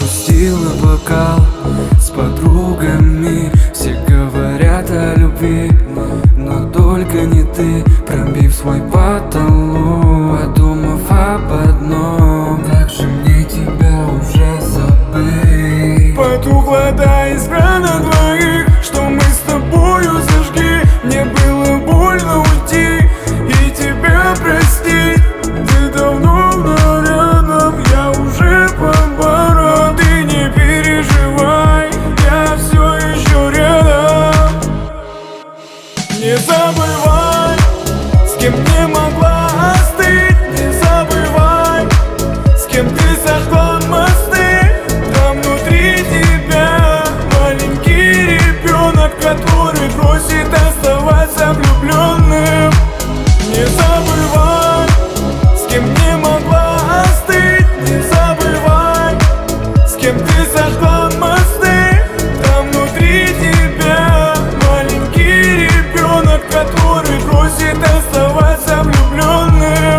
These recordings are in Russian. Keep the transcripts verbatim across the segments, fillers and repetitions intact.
Опустила бокал с подругами. Все говорят о любви, но только не ты. Пробив свой потолок, подумав об одном: как же мне тебя уже забыть. Потухла та искра на двоих, что мы с тобою зажгли. Мне было больно уйти и тебя простить. Ты давно вновь рядом, я уже поборол. Ты не переживай, я все еще рядом. Не забывай, с кем не могла остыть. Не забывай, с кем ты сожгла мосты. Там внутри тебя маленький ребенок, который просит оставаться влюбленным. Не забывай, с кем не могла остыть. Не забывай, с кем ты сожгла мосты. Там внутри тебя маленький ребенок, который просит оставаться влюбленным.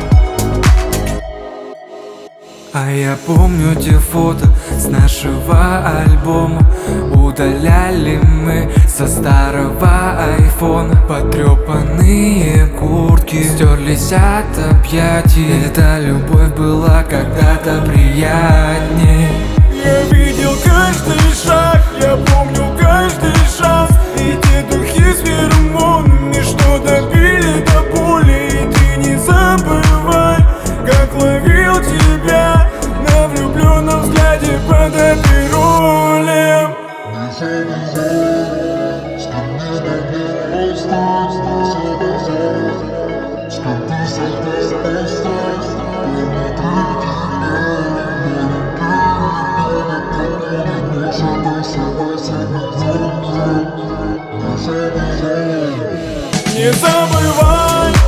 А я помню те фото с нашего альбома. Удаляли мы со старого айфона. Потрепанные куртки стерлись от объятий. Эта любовь была когда-то приятней. Я видел каждый шаг, я помню каждый шанс. И те духи с феромонами, что добили до боли. И ты не забывай, как ловил тебя на влюбленном взгляде под эпиролем. Не забывай,